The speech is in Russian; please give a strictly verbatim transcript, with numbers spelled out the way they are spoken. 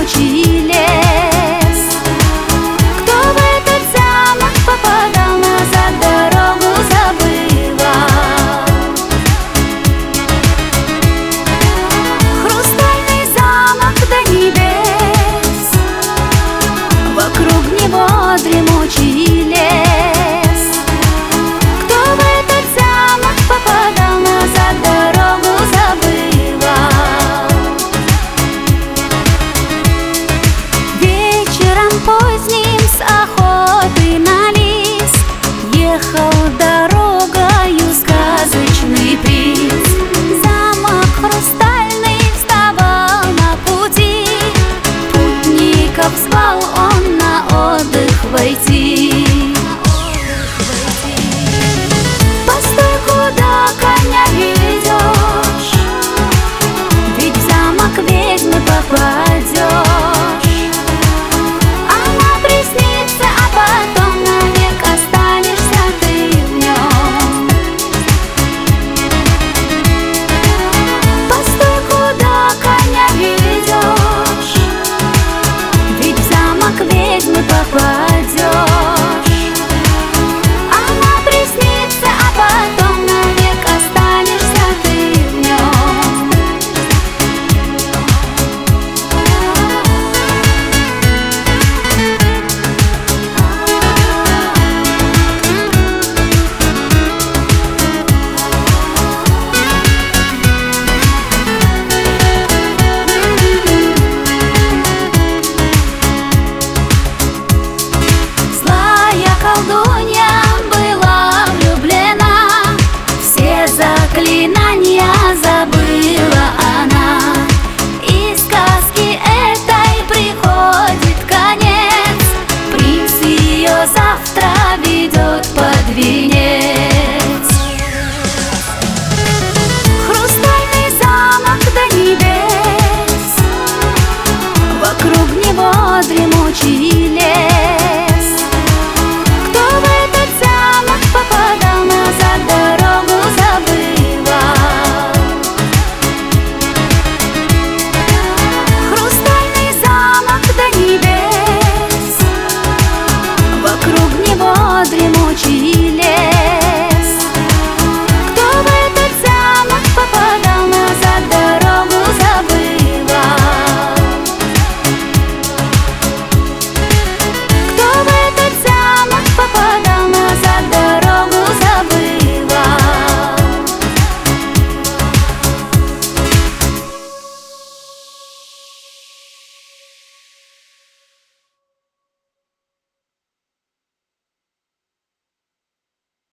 дремучий лес. Кто в этот замок попадал, назад дорогу забывал. Хрустальный замок до небес, вокруг него дремучий лес. Кто в этот замок попадал, назад дорогу забывал. Вечером поздним с охоты на лис ехал дорогою сказочный принц. Замок хрустальный вставал на пути, путников звал он на отдых войти. Постой, куда коня ведешь, ведь в замок ведьмы попадешь.